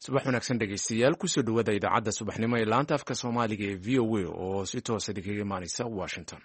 subax wanaagsan dhegeystayaal kusoo dhawaada idaacadda subaxnimo ee laanta afka soomaaliga ee v o a oo si toosa idinkaga imaaneysa washington.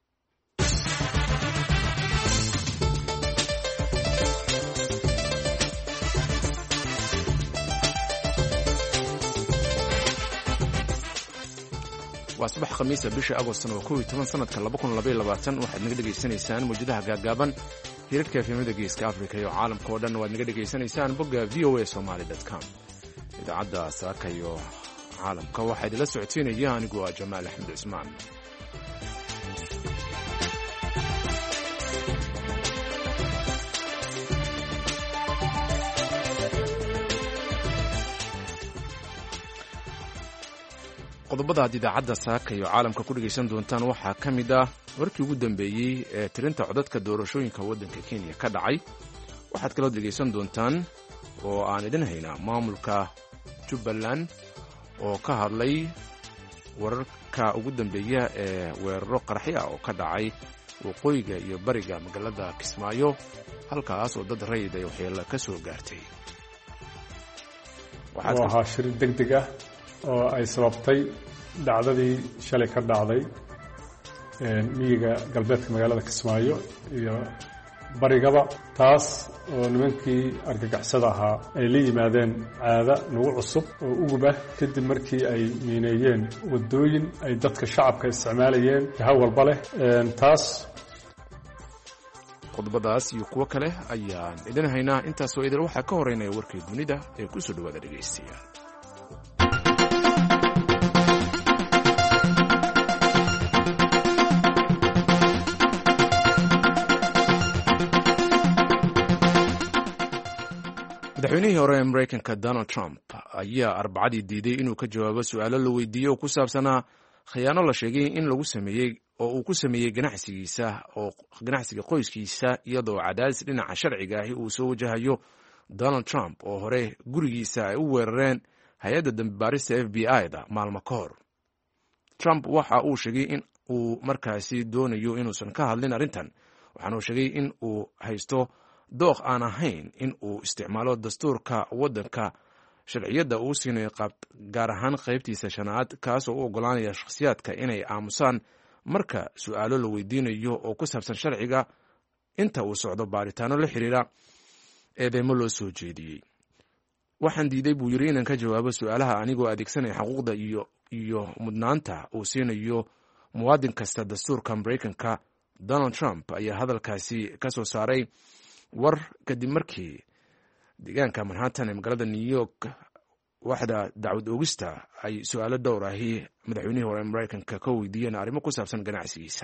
waa subax khamiisa bisha agostan oo 11 sanadka 2022 waxaad naga dhegaysanaysaan mawjadaha gaagaaban hirarka efemada geeska afrika iyo caalamka oo dhan waad naga dhegaysanaysaan bogga voasomali.com. idaacadda saaka iyo caalamka waxaa idinla socodsiinaya anigu waa jamaal axmed cismaan. qodobada aad idaacadda saaka iyo caalamka ku dhegaysan doontaan waxaa ka mid ah warkii ugu dambeeyey ee tirinta codadka doorashooyinka waddanka kenya ka dhacay. waxaad kaloo dhegaysan doontaan oo aan idin haynaa maamulka jubbaland oo ka hadlay wararka ugu dambeeya ee weeraro qaraxyo ah oo ka dhacay waqooyiga iyo bariga magaalada kismaayo halkaas oo dad rayid ay waxyeello ka soo gaartay. waxaa shir degdeg ah oo ay sababtay dhacdadii shalay ka dhacday miyiga galbeedka magaalada kismaayo iyo barigaba, taas oo nimankii argagixisada ahaa ay la yimaadeen caada nagu cusub oo ugubah kadib markii ay miineeyeen waddooyin ay dadka shacabka isticmaalayeen jaha walba leh. taas qodobadaas iyo kuwo kale ayaan idin haynaa. intaasoo idil waxaa ka horeynaya warkii dunida ee ku soo dhawaada dhegaystayaal. madaxweynihii hore ee maraykanka donald trump ayaa arbacadii diiday inuu ka jawaabo su-aalo la weydiiyey oo ku saabsanaa khiyaano la sheegay in lagu sameeyey oo uu ku sameeyey ganacsiga qoyskiisa iyadoo cadaadis dhinaca sharciga ahi uu soo wajahayo donald trump oo hore gurigiisa ay u weerareen hay-adda dambibaarista f b i-da maalmo ka hor. trump waxa uu sheegay in uu markaasi doonayo inuusan ka hadlin arrintan, waxaanuu sheegay in uu haysto dooq aan ahayn in uu isticmaalo dastuurka waddanka sharciyadda uu siinayo gaar ahaan qaybtiisa shanaad, kaasoo u oggolaanaya shakhsiyaadka inay aamusaan marka su-aalo la weydiinayo oo ku saabsan sharciga inta uu socdo baaritaano la xiriira eedeymo loo soo jeediyey. waxaan diiday buu yidhi inaan ka jawaabo su-aalaha anigoo adeegsanaya xuquuqda iyo mudnaanta uu siinayo muwaadin kasta dastuurka maraykanka. donald trump ayaa hadalkaasi ka soo saaray war kadib markii deegaanka manhattan ee magaalada new york waxda dacwad oogista ay su-aalo dhowr ahi madaxweynihii hore maraykanka ka weydiiyeen arrimo ku saabsan ganacsigiisa.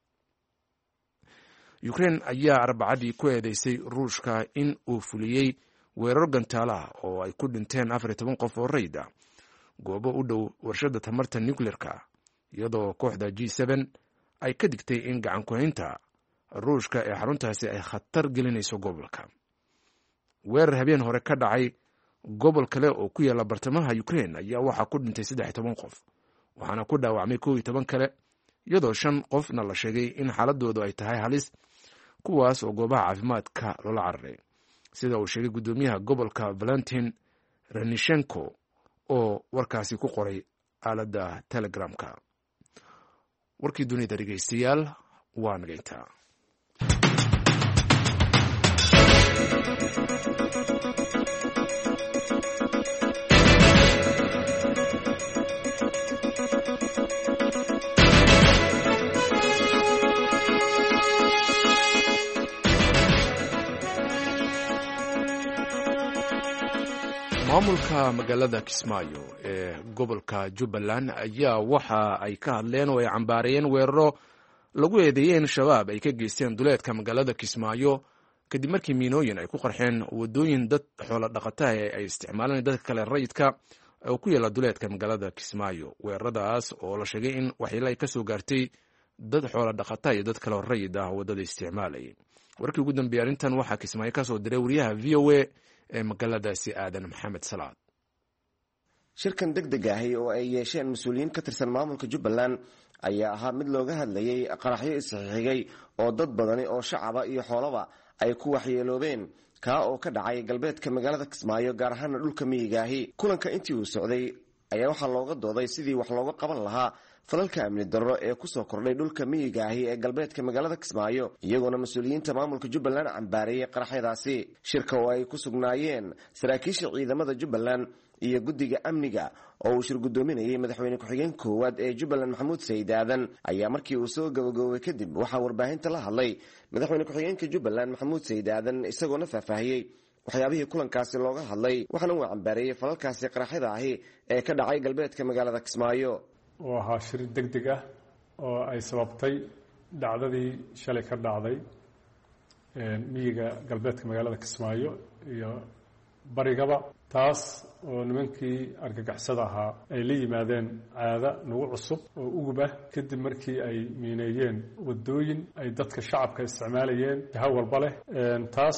ukraine ayaa arbacadii ku eedeysay ruushka in uu fuliyey weerar gantaalaha oo ay ku dhinteen 14 qof oo rayid ah goobo u dhow warshadda tamarta nuclearka, iyadoo kooxda G7 ay ka digtay in gacan ku-haynta ruushka ee xaruntaasi ay khatar gelinayso gobolka. weerar habeen hore ka dhacay gobol kale oo ku yaala bartamaha Ukraine ayaa waxaa ku dhintay 13 qof, waxaana ku dhaawacmay 11 kale, iyadoo 5 qofna la sheegay in xaaladoodu ay tahay halis, kuwaas oo goobaha caafimaadka loola cararay, sida uu sheegay guddoomiyaha gobolka Valentin Renishenko oo warkaasi ku qoray aaladda Telegramka. warkii dunida dhegeystayaal waa nagayntaa. maamulka magaalada kismaayo ee gobolka jubbaland ayaa waxa ay ka hadleen oo ay cambaarayeen weeraro lagu eedeeyeen shabaab ay ka geysteen duleedka magaalada kismaayo kadib markii miinooyin ay ku qarxeen waddooyin dad xoolo dhaqataha ay isticmaalaan dadka kale rayidka oo ku yaala duleedka magaalada kismaayo. weeraradaas oo la sheegay in waxyeelo ay ka soo gaartay dad xoolo dhaqata iyo dad kale rayid ah waddada isticmaalayay. warkii ugu dambeeyay arrintan waxaa kismaayo ka soo diray wariyaha v o a ee magaaladaasi aadan maxamed salaad. shirkan degdeg ahi oo ay yeesheen mas-uuliyiin ka tirsan maamulka jubbaland ayaa ahaa mid looga hadlayay qaraxyo isxixigay oo dad badani oo shacaba iyo xoolaba ay ku waxyeeloobeen kaa oo ka dhacay galbeedka magaalada Kismaayo gaar ahaan dhulka miyigaahi. Kulanka intii uu socday ayaa waxaa looga dooday sidii wax looga qaban lahaa falalka amni darro ee ku soo kordhay dhulka miyigaahi ee galbeedka magaalada Kismaayo, iyagoona mas'uuliyiinta maamulka Jubbaland cambaareeyay qaraxyadaasi. Shirka oo ay ku sugnaayeen saraakiisha ciidamada Jubbaland iyo guddiga amniga oo uu shir gudoominayay madaxweyne ku-xigeen koowaad ee Jubbaland Maxamuud Sayid Aadan ayaa markii uu soo gabagaboobay kadib waxaa warbaahinta la hadlay madaxweyne ku-xigeenka Jubbaland Maxamuud Sayid Aadan isagoona faahfaahiyey waxyaabihii kulankaasi looga hadlay, waxaana uu cambaareeyay falalkaasi qaraxyada ahi ee ka dhacay galbeedka magaalada Kismaayo. oo ahaa shir degdeg ah oo ay sababtay dhacdadii shalay ka dhacday miyiga galbeedka magaalada Kismaayo iyo barigaba, taas oo nimankii argagixisada ahaa ay la yimaadeen caado nagu cusub oo ugub ah kadib markii ay miineeyeen wadooyin ay dadka shacabka isticmaalayeen jaha walba leh, taas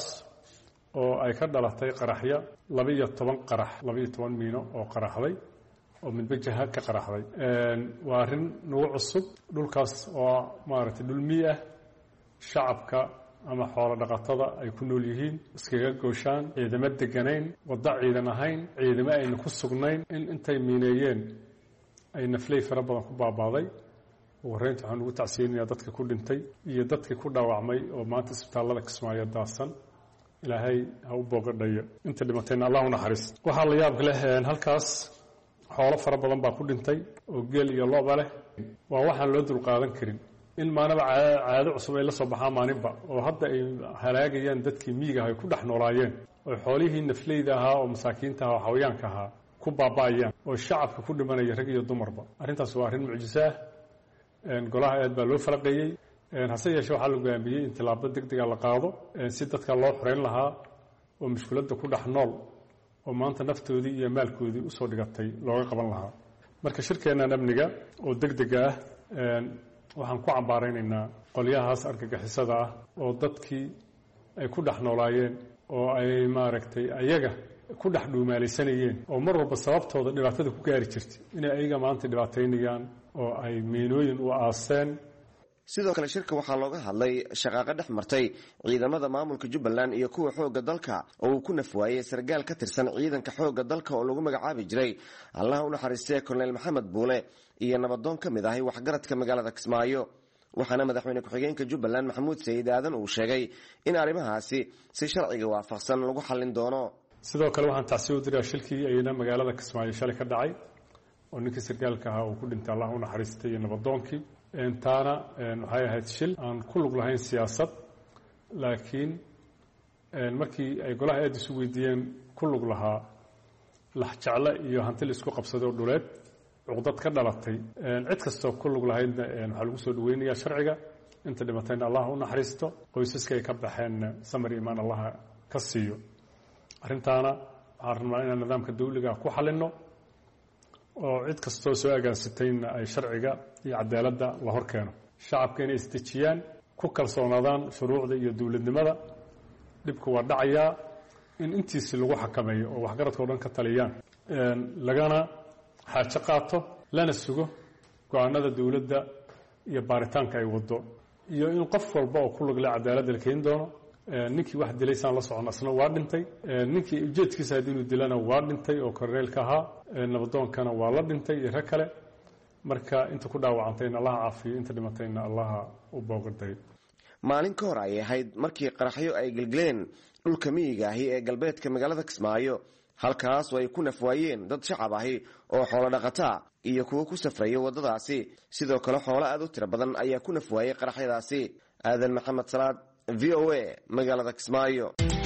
oo ay ka dhalatay qaraxyo 12 qarax 12 miino oo qaraxday oo midba jaha ka qaraxday. waa arrin nagu cusub. dhulkaas oo maaragtay dhul miyi ah, shacabka ama xoolo dhaqatada ay ku nool yihiin, iskaga gooshaan, ciidamo deganayn, waddo ciidan ahayn, ciidamo ayna ku sugnayn, in intay miineeyeen ay nafley fara badan ku baabaaday. warreynta waxaan ugu tacsiyeynayaa dadka ku dhintay iyo dadkii ku dhaawacmay oo maanta isbitaallada Kismaayo daadsan. ilaahay ha u booqadhayo inta dhimatayna allah u naxariisto. waxaa la yaab leh halkaas xoolo fara badan baa ku dhintay oo geel iyo lo'ba leh. waa waxaan loo dulqaadan karin in maanaba caado cusub ay la soo baxaan maalinba, oo hadda ay halaagayaan dadkii miyiga ay ku dhex noolaayeen, oo xoolihii nafleyda ahaa oo masaakiinta ahaa oo xawayaanka ahaa ku baaba'ayaan, oo shacabka ku dhimanaya rag iyo dumarba. arrintaas waa arrin mucjiso ah. golaha aad baa loo falaqeeyey. hase yeeshee waxaa la go'aamiyey in tilaabo degdega la qaado si dadka loo xoreyn lahaa oo mushkiladda ku dhex nool oo maanta naftoodii iyo maalkoodii usoo dhigatay looga qaban lahaa. marka shirkeennan amniga oo degdega ah waxaan ku cambaaraynaynaa qolyahaas argagixisada ah oo dadkii ay ku dhex noolaayeen oo ay maaragtay ayaga ku dhex dhuumaalaysanayeen oo mar walba sababtooda dhibaatada ku gaari jirtay inay ayaga maanta dhibaataynayaan oo ay miinooyin u aaseen. sidoo kale shirka waxaa looga hadlay shaqaaqa dhex martay ciidamada maamulka Jubbaland iyo kuwa xoogga dalka oo uu ku nafwaayay sargaal ka tirsan ciidanka xoogga dalka oo lagu magacaabi jiray allah u naxariistay Colonel Maxamed Buule iyo nabadoon ka mid ah waxgaradka magaalada Kismaayo. waxaana madaxweyne ku-xigeenka Jubbaland Maxamuud Sayid Aadan uu sheegay in arrimahaasi si sharciga waafaqsan lagu xallin doono. sidoo kale waxaan tacsiyo u diraa shilkii ayna magaalada Kismaayo shalay ka dhacay oo ninkii sargaalka ahaa uu ku dhintay allah u naxariistay iyo nabadoonkii. taana waxay ahayd shil aan ku lug lahayn siyaasad, laakiin markii ay golaha aad isu weydiiyeen ku lug lahaa laxjeclo iyo hanti la isku qabsaday oo dhuleed cuqdad ka dhalatay. cid kastoo ku lug lahaydna waxaa lagu soo dhaweynayaa sharciga. inta dhimatayna allah u naxariisto, qoysaska ay ka baxeenna samir imaan allaha ka siiyo. arrintaana waxaan rabnaa inaan nidaamka dawliga ku xalino oo cid kastoo soo agaansatayna ay sharciga iyo cadaaladda la hor keeno. shacabka inay isdejiyaan, ku kalsoonaadaan shuruucda iyo dowladnimada. dhibku waa dhacayaa in intiisi lagu xakameeyo oo waxgaradka o dhan ka taliyaan, lagana xaajo qaato, lana sugo go-aanada dowladda iyo baaritaanka ay wado, iyo in qof walba oo ku lug leh cadaaladda la keeni doono. ninkii wax dilaysaan la socon asna waa dhintay, ninkii ujeedkiisa haddii inuu dilana waa dhintay oo korneelka ahaa, nabadoonkana waa la dhintay iyo rag kale. marka inta ku dhaawacantayna allaha caafiyo, inta dhimatayna allaha u booqaday. maalin ka hor ay ahayd markii qaraxyo ay gelgeleen dhulka miyiga ahi ee galbeedka magaalada Kismaayo, halkaas oo ay ku nafwaayeen dad shacab ahi oo xoolo dhaqata iyo kuwa ku safraya wadadaasi. sidoo kale xoolo aad u tiro badan ayaa ku nafwaayay qaraxyadaasi. aadan maxamed salaad, VOA, magaalada Kismaayo.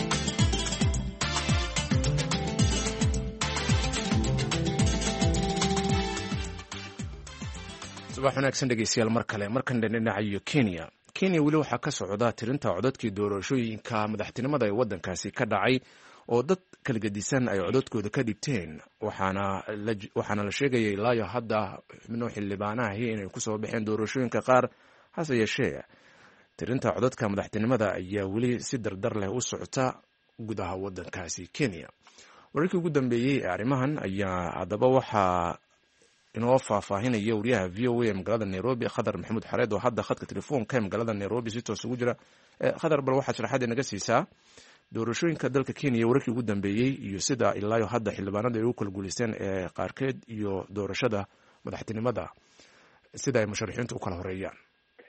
subax wanaagsan dhegeystayaal mar kale. markan dhinaca Kenya weli waxaa ka socda tirinta codadkii doorashooyinka madaxtinimada ee waddankaasi ka dhacay oo dad kala gedisan ay codadkooda ka dhibteen, waxaana la sheegaya ilaa hadda xubno xildhibaanahi inay ku soo baxeen doorashooyinka qaar. hase yeeshee tirinta codadka madaxtinimada ayaa weli si dardar leh u socota gudaha waddankaasi Kenya. wararkii ugu dambeeyey ee arrimahan ayaa haddaba waxaa inoo faahfaahinaya wariyaha VOA magaalada Nairobi Khadar Maxamuud Xareed oo hadda khadka telefoonka magaalada Nairobi si toos ugu jira. Khadar, bal waxaad sharaxaad inaga siisaa doorashooyinka dalka Kenya wararkii ugu dambeeyay iyo sida ilaa hadda xildhibaanada ay u kala guuleysteen ee qaarkeed iyo doorashada madaxtinimada sida ay musharaxiintu u kala horeeyaan.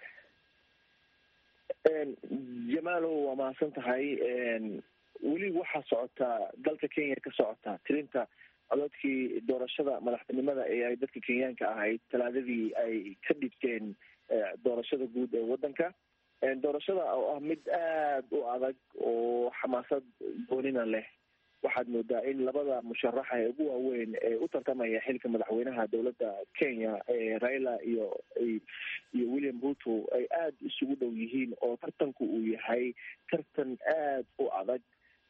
Jamaalo waa mahadsan tahay. weli waxaa socota dalka Kenya ka socota tirinta codadkii doorashada madaxtinimada ee ay dadka Kenyaanka ahayd talaadadii ay ka dhigteen doorashada guud ee wadanka. doorashada oo ah mid aad u adag oo xamaasad goonina leh. waxaad moodaa in labada musharaxa ee ugu waaweyn ee u tartamaya xilka madaxweynaha dowladda Kenya Raila iyo William Ruto ay aad isugu dhow yihiin oo tartanku uu yahay tartan aad u adag.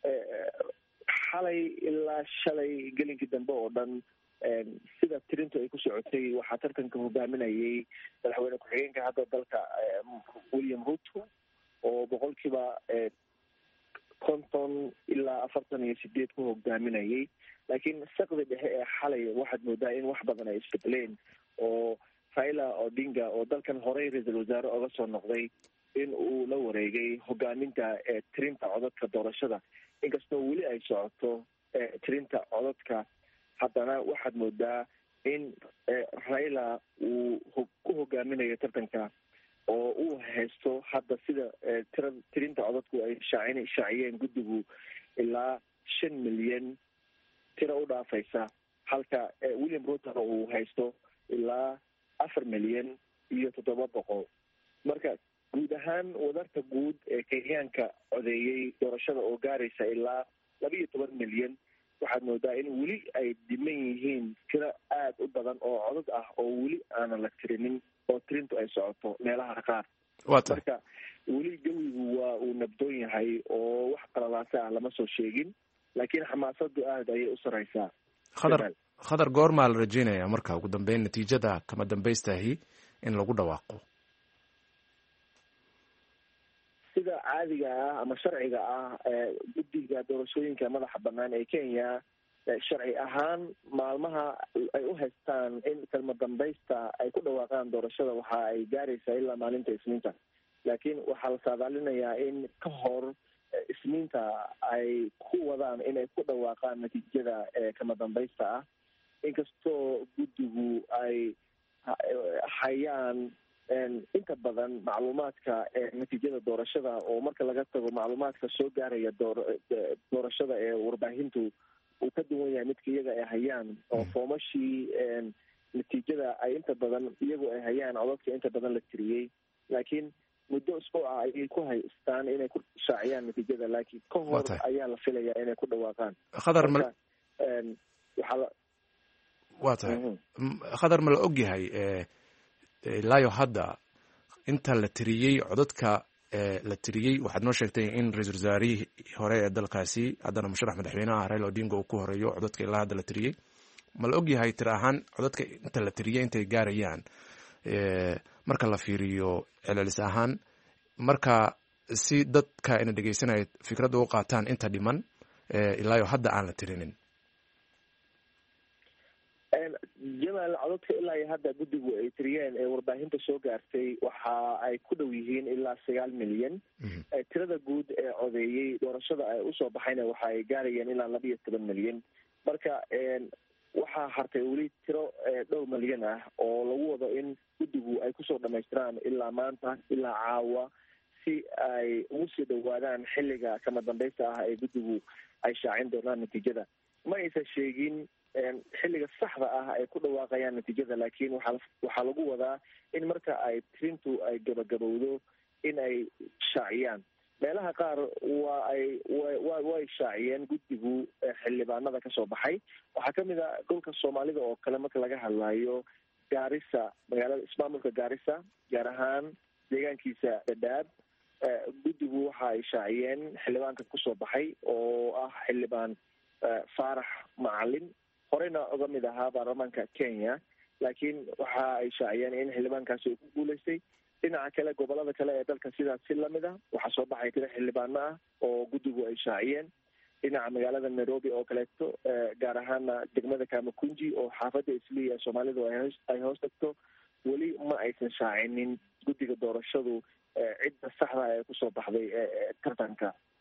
xalay ilaa shalay gelinkii dambe oo dhan sida tirintu ay ku socotay waxaa tartanka hogaaminayay madaxweyne ku-xigeenka hadda dalka William Ruto oo boqolkiiba 50 ilaa 48 ku hogaaminayay. laakiin saqdi dhexe ee xalay waxaad moodaa in wax badan ay isbedeleen oo Raila Odinga oo dalkan horey ra-iisul wasaare oga soo noqday in uu la wareegay hogaaminta tirinta codadka doorashada. inkastoo weli ay socoto tirinta codadka, haddana waxaad moodaa in Raila uu ku hogaaminayo tartanka oo uu haysto hadda sida tirinta codadku ay shaaciyeen guddigu ilaa 5 milyan tiro u dhaafaysa, halka William Ruto uu haysto ilaa 4 milyan iyo 700. marka guud ahaan wadarta guud ee Kenyaanka codeeyay doorashada oo gaaraysa ilaa 12 milyan, waxaad moodaa in weli ay dhiman yihiin tiro aad u badan oo codad ah oo weli aanan la tirinin oo tirintu ay socoto meelaha qaar. marka weli jawigu waa uu nabdoon yahay oo wax qalalaasa ah lama soo sheegin, laakiin xamaasadu aad ayay u sareysaa. khadar goormaa la rajeynayaa marka ugu dambeyn natiijada kama dambaystahi in lagu dhawaaqo? sida caadiga ah ama sharciga ah guddiga doorashooyinka madaxa banaan ee Kenya sharci ahaan maalmaha ay u haystaan in kama dambaysta ay ku dhawaaqaan doorashada waxa ay gaaraysaa ilaa maalinta Isniinta. laakiin waxaa la saadaalinayaa in ka hor Isniinta ay ku wadaan inay ku dhawaaqaan natiijada kama dambaysta ah, inkastoo guddigu ay hayaan inta badan macluumaadka natiijada doorashada oo marka laga tago macluumaadka soo gaaraya doorashada ee warbaahintu uu ka duwan yahay midka iyaga ay hayaan oo foomashii natiijada ay inta badan iyagu ay hayaan codadka inta badan la tiriyey. laakiin muddo usbuuca ayay ku haystaan inay ku shaaciyaan natiijada, laakiin ka hor ayaa la filayaa inay ku dhawaaqaan. khadar ma la ogyahay ilaayo hadda inta la tiriyey codadka la tiriyey? waxaad noo sheegtay in ra-iisul wasaarihii hore ee dalkaasi haddana musharax madaxweynaha Raila Odinga uu ku horeeyo codadka ilaa hadda la tiriyey. ma la ogyahay tir ahaan codadka inta la tiriyey intay gaarayaan marka la fiiriyo celcelis ahaan, marka si dadka ina dhegeysanaya fikradda u qaataan inta dhiman ilaayo hadda aan la tirinin? jamaal, codadka ilaa iyo hadda guddigu ay tiriyeen ee warbaahinta soo gaartay waxa ay ku dhow yihiin ilaa 9 milyan. tirada guud ee codeeyey doorashada ay usoo baxayna waxa ay gaarayeen ilaa 12 milyan. marka waxaa hartay weli tiro dhowr milyan ah oo lagu wado in guddigu ay kusoo dhamaystiraan ilaa maanta ilaa caawa si ay ugu sii dhawaadaan xilliga kama dambaysta ah ee guddigu ay shaacin doonaan natiijada. ma aysan sheegin xilliga saxda ah ay ku dhawaaqayaan natiijada, laakiin waxaa lagu wadaa in marka ay tirintu ay gabagabowdo in ay shaaciyaan. meelaha qaar way shaaciyeen guddigu xildhibaanada kasoo baxay. waxaa kamid a dhulka Soomaalida oo kale marka laga hadlayo Garissa, magaalada ismaamulka Garissa, gaar ahaan deegaankiisa Dadaab, guddigu waxa ay shaaciyeen xildhibaanka kusoo baxay oo ah xildhibaan Faarax Macalin, horeyna uga mid ahaa baarlamaanka Kenya, laakiin waxa ay shaaciyeen in xildhibaankaasi uu ku guuleystay. dhinaca kale gobolada kale ee dalka sidaas si lamid ah waxaa soo baxay tiro xildhibaano ah oo guddigu ay shaaciyeen. dhinaca magaalada Nairobi oo kaleeto gaar ahaana degmada Kamakunji oo xaafadda Isliya ee Soomaalidu ay hoos tagto, weli ma aysan shaacinin guddiga doorashadu cidda saxda ee kusoo baxday tartanka.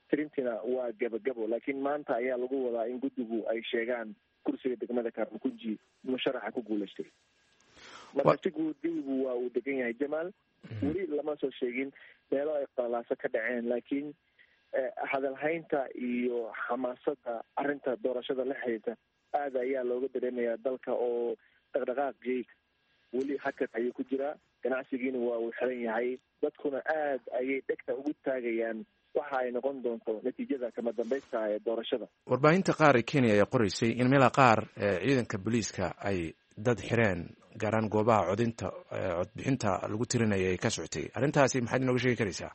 tirintina waa gabagabo laakiin maanta ayaa lagu wadaa in guddigu ay sheegaan kursiga degmada Kaarmakunji musharaxa ku guuleystay. marka si guud jawigu waa uu degan yahay Jamaal. weli lama soo sheegin meelo ay qalaaso ka dhaceen laakiin hadalhaynta iyo xamaasada arrinta doorashada la xiriirta aad ayaa looga dareemayaa dalka oo dhaqdhaqaaqii weli hakad ayuu ku jiraa. ganacsigiina waa uu xiran yahay. dadkuna aad ayay dhegta ugu taagayaan waxa ay noqon doonto natiijada kama dambaysta ee doorashada. warbaahinta qaar ee Kenya ayaa qoraysay in meelaha qaar ciidanka booliiska ay dad xireen gaaraan goobaha codbixinta lagu tirinayay ay ka socotay. arrintaasi maxaad inooga sheegi karaysaa?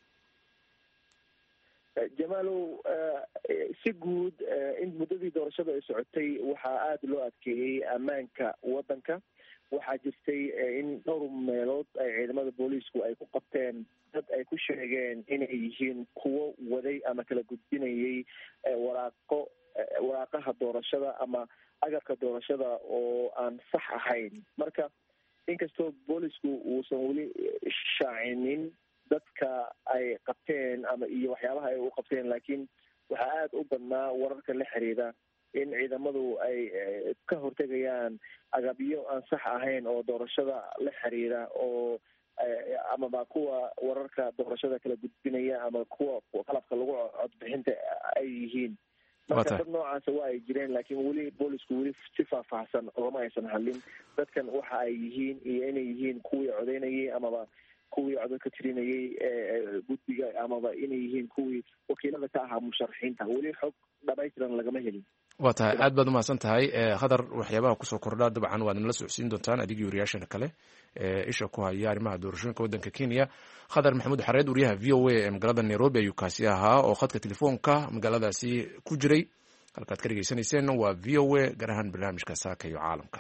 Jamaalow, si guud in muddadii doorashada ay socotay waxaa aada loo adkeeyey ammaanka waddanka. waxaa jirtay in dhowr meelood ay ciidamada booliisku ay ku qabteen dad ay ku sheegeen inay yihiin kuwo waday ama kala gudbinayay waraaqaha doorashada ama agabka doorashada oo aan sax ahayn. marka inkastoo boolisku uusan weli shaacinin dadka ay qabteen ama iyo waxyaabaha ay u qabteen, laakiin waxaa aada u badnaa wararka la xiriira in ciidamadu ay ka hortegayaan agabyo aan sax ahayn oo doorashada la xiriira oo amaba kuwa wararka doorashada kala gudbinaya ama kuwa qalabka lagu codbixinta ay yihiin. marka dad noocaasa waa ay jireen laakiin weli boolisku weli si faahfaahsan oogama aysan hadlin dadkan waxa ay yihiin iyo inay yihiin kuwii codeynayay amaba kuwii codad ka tirinayay guddiga amaba inay yihiin kuwii wakiilada ka ahaa musharaxiinta. weli xog dhamaystiran lagama helin. waa tahay, aad baad umahadsan tahay khadar. waxyaabaha kusoo kordhaa dabcan waad nala socodsiin doontaan adigii wariyaashana kale isha ku haya arrimaha doorashooyinka waddanka Kenya. khadar maxamuud xareed, wariyaha v o a ee magaalada Nairobi ayuu kaasi ahaa oo khadka telefoonka magaaladaasi ku jiray. halkaad ka dhegeysanayseen waa v o a, gaar ahaan barnaamijka saaka iyo caalamka.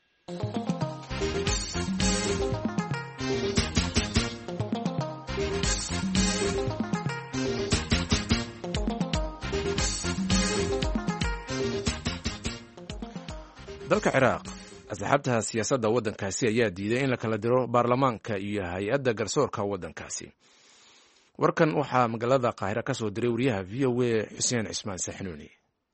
dalka Ciraaq, asxaabta siyaasadda waddankaasi ayaa diiday in la kala diro baarlamaanka iyo hay-adda garsoorka waddankaasi. warkan waxaa magaalada Qaahira ka soo diray wariyaha v o a Xuseen Cismaan Saxnuuni.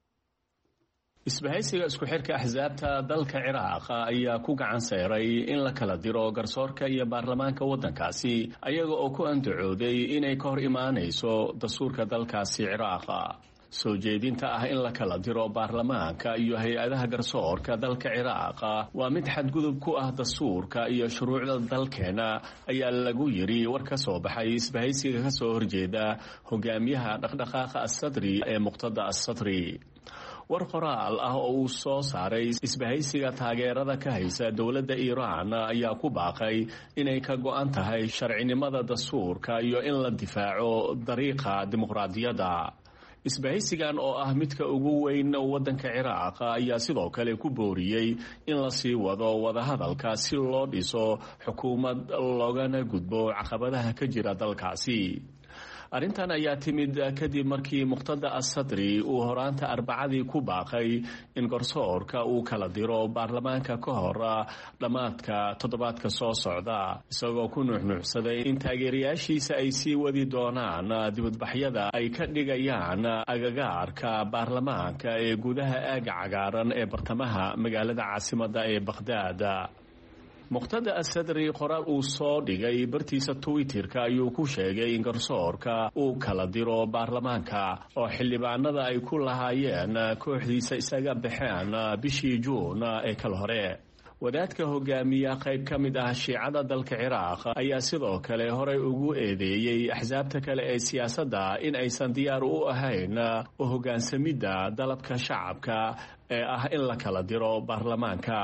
isbahaysiga isku xirka axsaabta dalka Ciraaq ayaa ku gacan sayray in la kala diro garsoorka iyo baarlamaanka waddankaasi ayaga oo ku andacooday inay ka hor imaanayso dastuurka dalkaasi Ciraaq. soo jeedinta ah in la kala diro baarlamaanka iyo hay-adaha garsoorka dalka Ciraaq waa mid xadgudub ku ah dastuurka iyo shuruucda dalkeena, ayaa lagu yiri war ka soo baxay isbahaysiga ka soo horjeeda hogaamiyaha dhaqdhaqaaqa as-Sadri ee Muqtada as-Sadri. war qoraal ah oo uu soo saaray isbahaysiga taageerada ka haysa dowladda Iiraan ayaa ku baaqay inay ka go'an tahay sharcinimada dastuurka iyo in la difaaco dariiqa dimuqraadiyadda. isbahaysigan oo ah midka ugu weyn waddanka Ciraaq ayaa sidoo kale ku booriyey in la sii wado wadahadalka si loo dhiso xukuumad loogana gudbo caqabadaha ka jira dalkaasi. arrintan ayaa timid kadib markii Muqtada as-Sadri uu horaanta Arbacadii ku baaqay in garsoorka uu kala diro baarlamaanka ka hor dhammaadka toddobaadka soo socda, isagoo ku nuuxnuuxsaday in taageerayaashiisa ay sii wadi doonaan dibadbaxyada ay ka dhigayaan agagaarka baarlamaanka ee gudaha aaga cagaaran ee bartamaha magaalada caasimadda ee Baghdaad. Muqtada as-Sadri qoraal uu soo dhigay bartiisa Twitter-ka ayuu ku sheegay in garsoorka uu kala diro baarlamaanka oo xildhibaanada ay ku lahaayeen kooxdiisa isaga baxeen bishii Juun ee kala hore. wadaadka hogaamiya qayb ka mid ah shiicada dalka Ciraaq ayaa sidoo kale horey ugu eedeeyay axsaabta kale ee siyaasadda in aysan diyaar u ahayn u hoggaansamidda dalabka shacabka ee ah in la kala diro baarlamaanka.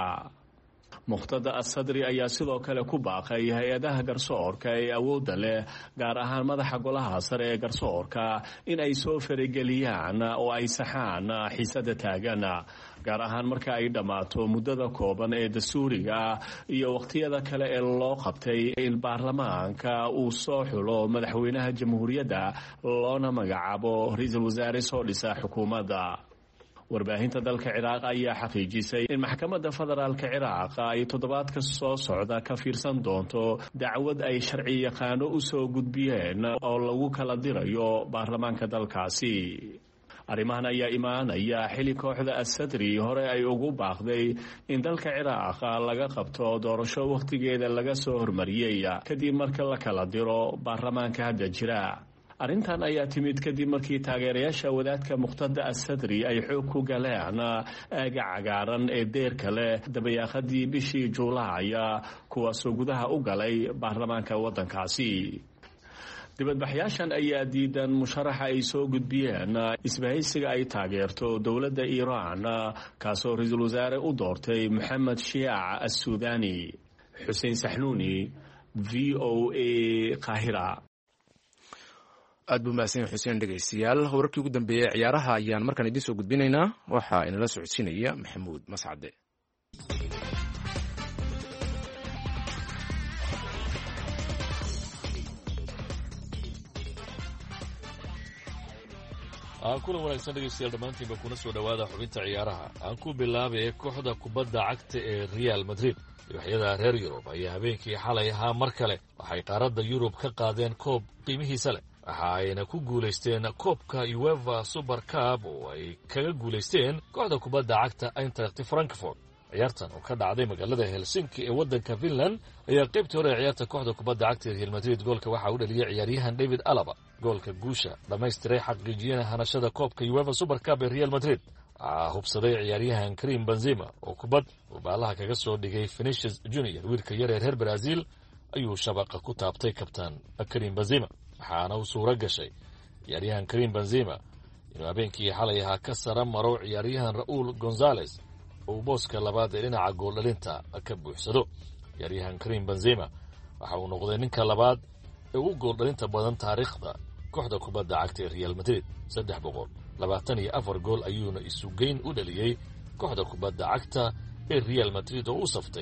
Muqtada as-Sadri ayaa sidoo kale ku baaqay hay-adaha garsoorka ee awoodda leh, gaar ahaan madaxa golaha sare ee garsoorka, in ay soo farageliyaan oo ay saxaan xiisada taagan, gaar ahaan marka ay dhammaato muddada kooban ee dastuuriga iyo waqtiyada kale ee loo qabtay in baarlamaanka uu soo xulo madaxweynaha jamhuuriyadda loona magacaabo ra-iisul wasaare soo dhisa xukuumadda. warbaahinta dalka ciraaq ayaa xaqiijisay in maxkamadda federaalka ciraaq ay toddobaadka soo socda ka fiirsan doonto dacwad ay sharci yaqaano u soo gudbiyeen oo lagu kala dirayo baarlamaanka dalkaasi. arrimahan ayaa imaanaya xili kooxda assadri hore ay ugu baaqday in dalka ciraaq laga qabto doorasho wakhtigeeda laga soo hormariyey kadib marka la kala diro baarlamaanka hadda jira. arrintan ayaa timid kadib markii taageerayaasha wadaadka muqtada assadri ay xoog ku galeen aaga cagaaran ee deerka leh dabayaaqadii bishii juulaay kuwaasoo gudaha u galay baarlamaanka waddankaasi. dibadbaxyaashan ayaa diidan musharaxa ay soo gudbiyeen isbahaysiga ay taageerto dowladda iiraan kaasoo ra-iisul wasaare u doortay moxamed shiic assuudani. xuseen saxnuuni, v o a, qaahira. aad buu mahadsan yahay xuseen. dhegaystayaal wararkii ugu dambeeyey ciyaaraha ayaan markaan idiin soo gudbinaynaa. waxaa inala socodsiinaya maxamuud mascade. aan kula wanaagsan dhegaystayaal dhammaantiinba kuna soo dhowaada xubinta ciyaaraha. aan ku bilaabay kooxda kubadda cagta ee real madrid madaxyada reer yurub ayaa habeenkii xalay ahaa mar kale waxay qaaradda yurub ka qaadeen koob qiimihiisa leh. waxa ayna ku guulaysteen koobka uefa super cup oo ay kaga guulaysteen kooxda kubadda cagta eintracht frankfurt. ciyaartan oo ka dhacday magaalada helsinki ee waddanka finland ayaa qaybtii hore ee ciyaarta kooxda kubadda cagta ee real madrid goolka waxaa u dhaliyay ciyaaryahan david alaba. goolka guusha dhammaystiray xaqiijiyeen hanashada koobka uefa super cup ee real madrid waxaa hubsaday ciyaaryahan karim benzema oo kubad uu baalaha kaga soo dhigay Vinicius Junior. wiilka yar ee reer Brazil ayuu shabaqa ku taabtay kabtaan karim benzema, waxaana u suura gashay ciyaaryahan karim benzema inuu habeenkii xalay ahaa ka sara maro ciyaaryahan Raul Gonzalez oo booska labaad ee dhinaca gooldhalinta ka buuxsado. ciyaaryahan karim benzema waxa uu noqday ninka labaad ee ugu gooldhalinta badan taariikhda kooxda kubadda cagta ee real madrid 324 gool ayuuna isu geyn u dhaliyey kooxda kubadda cagta ee real madrid oo u saftay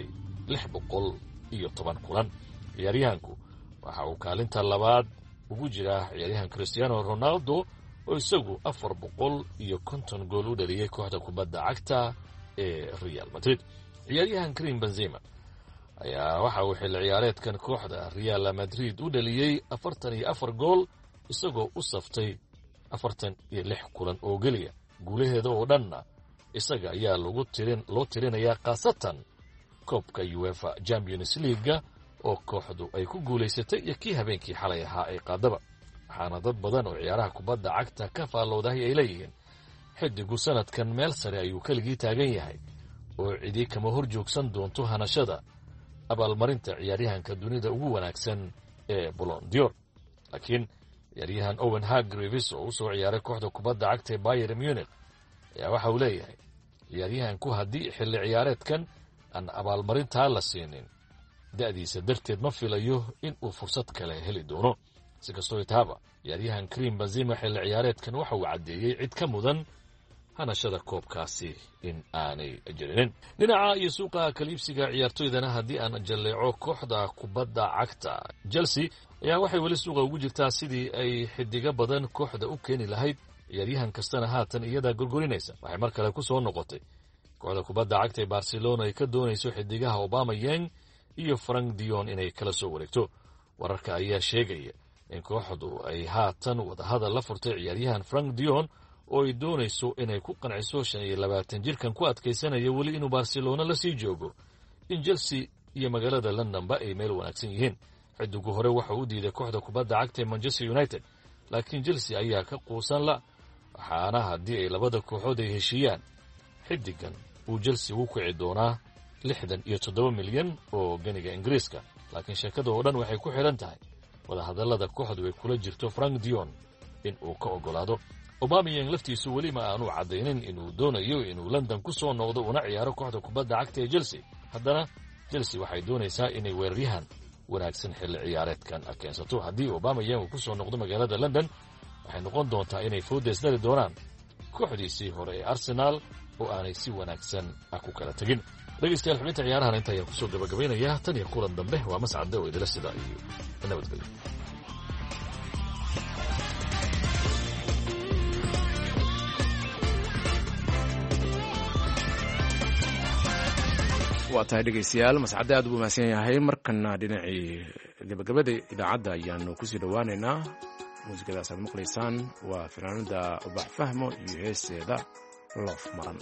610 kulan. ciyaaryahanku waxa uu kaalinta labaad ugu jira ciyaaryahan cristiano ronaldo oo isagu 450 gool u dhaliyey kooxda kubadda cagta ee real madrid. ciyaaryahan karim benzema ayaa waxa uu xilli ciyaareedkan kooxda real madrid u dhaliyey 44 gool isagoo u saftay 46 kulan oo geliya. guulaheeda oo dhanna isaga ayaa loo tirinayaa khaasatan koobka uefa champions league oo kooxdu ay ku guulaysatay iyo kii habeenkii xalay ahaa ay qaadaba. waxaana dad badan oo ciyaaraha kubadda cagta ka faalloodahay ay leeyihiin xidigu sanadkan meel sare ayuu keligii taagan yahay oo cidi kama hor joogsan doonto hanashada abaalmarinta ciyaaryahanka dunida ugu wanaagsan ee Ballon d'Or. laakiin ciyaaryahan Owen Hargreaves oo u soo ciyaaray kooxda kubadda cagta ee Bayern Munich ayaa waxa uu leeyahay ciyaaryahanku haddii xilli ciyaareedkan aan abaalmarintaa la siinin da'diisa darteed ma filayo in uu fursad kale heli doono. si kastoo taaba ciyaaryahan karim benzema xilli ciyaareedkan waxa uu caddeeyey cid ka mudan hanashada koobkaasi in aanay jirinin. dhinaca iyo suuqa kaliibsiga ciyaartoydana haddii aan jalleeco kooxda kubadda cagta Chelsea ayaa waxay weli suuqa ugu jirtaa sidii ay xidiga badan kooxda u keeni lahayd. ciyaaryahan kastana haatan iyada gorgorinaysa. waxay mar kale ku soo noqotay kooxda kubadda cagta ee Barcelona ay ka doonayso xidigaha Aubameyang iyo Frank de Jong inay kala soo wareegto. wararka ayaa sheegaya in kooxdu ay haatan wadahadal la furtay ciyaaryahan Frank de Jong oo ay doonayso inay ku qanciso 25 jirkan ku adkaysanaya weli inuu Barcelona la sii joogo in Chelsea iyo magaalada Londonba ay meel wanaagsan yihiin. xidigu hore waxa uu diiday kooxda kubadda cagta ee Manchester United, laakiin Chelsea ayaa ka quusan la. waxaana haddii ay labada kooxood ay heshiiyaan xidigan uu Chelsea ugu kici doonaa 67 milyan oo ganiga Ingiriiska. laakiin sheekada oo dhan waxay ku xiran tahay wadahadallada kooxdu ay kula jirto Frank de Jong in uu ka ogolaado. Aubameyang laftiisu weli ma aanu caddaynin inuu doonayo inuu London ku soo noqdo una ciyaaro kooxda kubadda cagta ee Chelsea. haddana Chelsea waxay doonaysaa inay weeraryahan wanaagsan xilli ciyaareedkan keensato. haddii Aubameyang uu ku soo noqdo magaalada London waxay noqon doontaa inay foodeys dari doonaan kooxdiisii hore ee Arsenal oo aanay si wanaagsan ku kala tegin. dhegaystayaal xubinta ciyaarahan inta ayaan kusoo gabagabaynayaa. tan iyo kulan dambe waa Mascade oo idila sida iyo nabadgelyo. waa tahay dhegaystayaal mascadde aad buu mahadsan yahay. markana dhinacii gabagabada idaacadda ayaanu kusii dhowaaneynaa. muusikadaas aad maqlaysaan waa fanaanada ubax fahmo iyo heeseeda loof maran.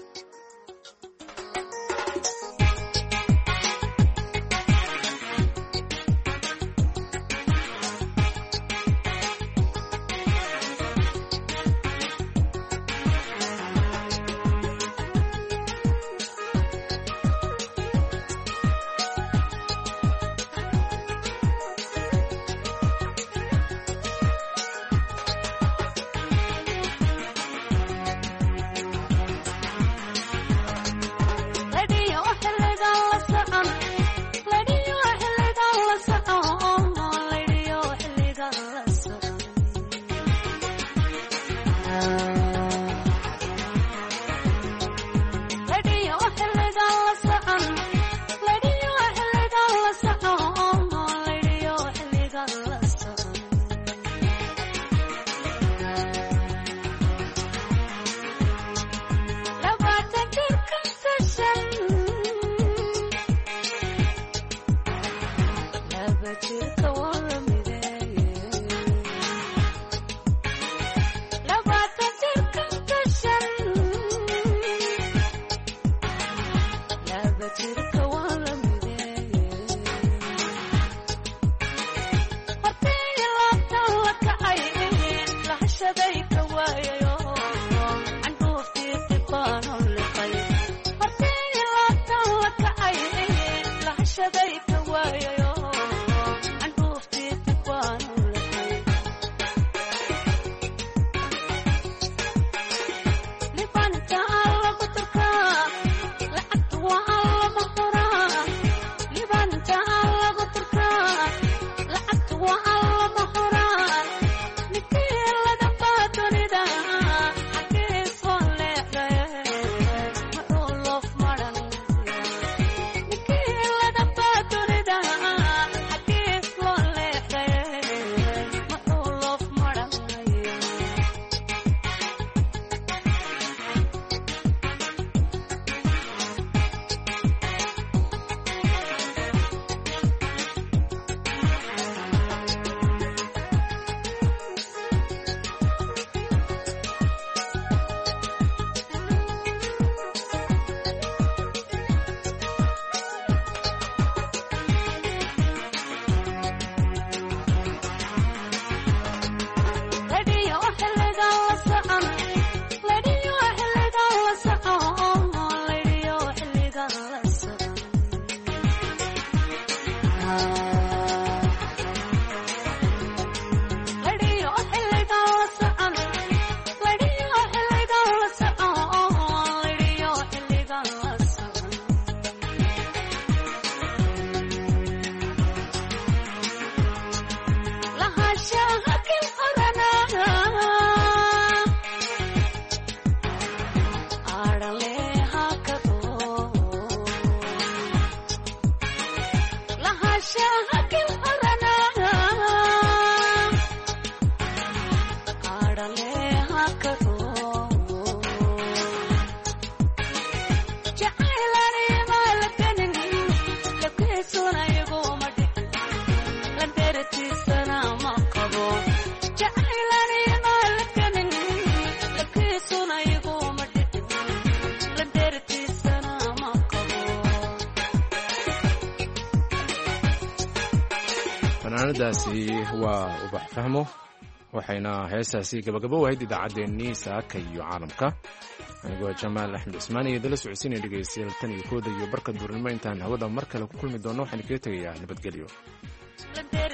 fanaanadaasi waa ubax fahmo waxayna heestaasi gabagabo wahayd idaacaddeenii saaka iyo caalamka. anigoo jamaal axmed cismaan iyo dala socodsiinaya dhegaystayaal tan iyo kooda iyo barka duurnimo intaan hawada mar kale ku kulmi doonno waxaan kaga tegayaa nabadgelyo.